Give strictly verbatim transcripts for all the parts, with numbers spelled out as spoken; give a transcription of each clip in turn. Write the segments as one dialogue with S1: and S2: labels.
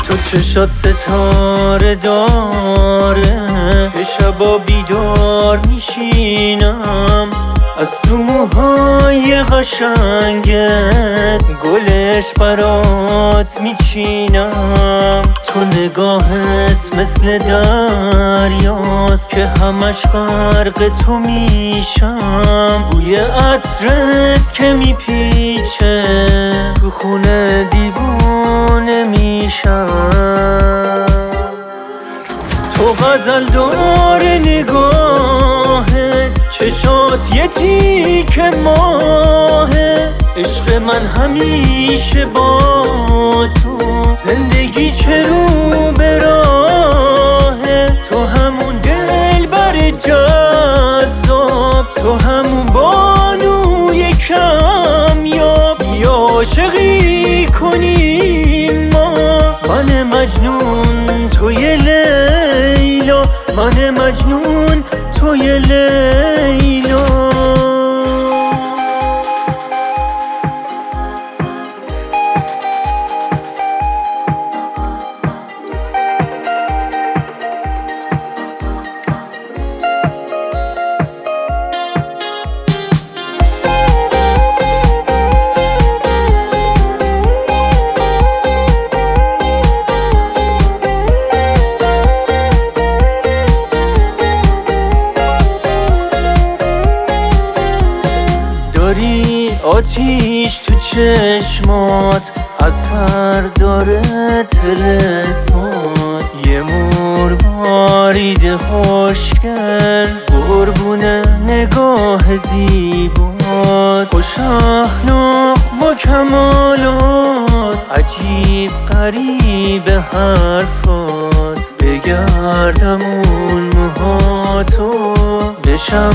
S1: تو چشات ستاره داره که شبا بیدار میشینم، از تو موهای قشنگت گلش برات میچینم. تو نگاهت مثل دریاست که همش غرق تو میشم. بوی عطرت که میپیچه تو خونه دیوونه میشم. تو غزل داره نگاهت، چشات یه تیک ماهه. عشق من همیشه با تو، زندگی چه رو به راهه. تو همون دلبر جذاب، تو همون بانوی کمیاب. یا عاشقی کنیم ما، من مجنون توی لیلا، من مجنون توی لیلا. داری آتیش تو چشمات، اثر داره طلسمات. یه مروارید خوشگل قربون نگاه زیبات. خوش اخلاق با کمالات، عجیب غریب حرفات. بگردمون موهاتو، بشم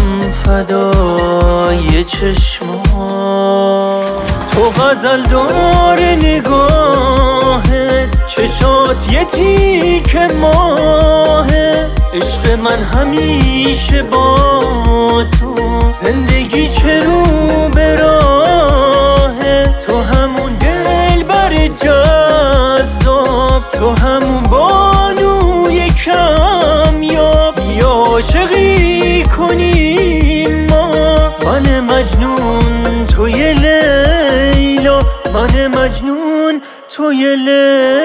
S1: فدای چشمات. تو غزل داره نگاهت، چشات یه تیک ماهه. عشق من همیشه با تو، زندگی چه رو به راهه. تو همون دلبر جذاب، تو همون بانوی کمیاب. یا عاشقی کنیم ما، من مجنون توی لیلا، من مجنون توی لیلا.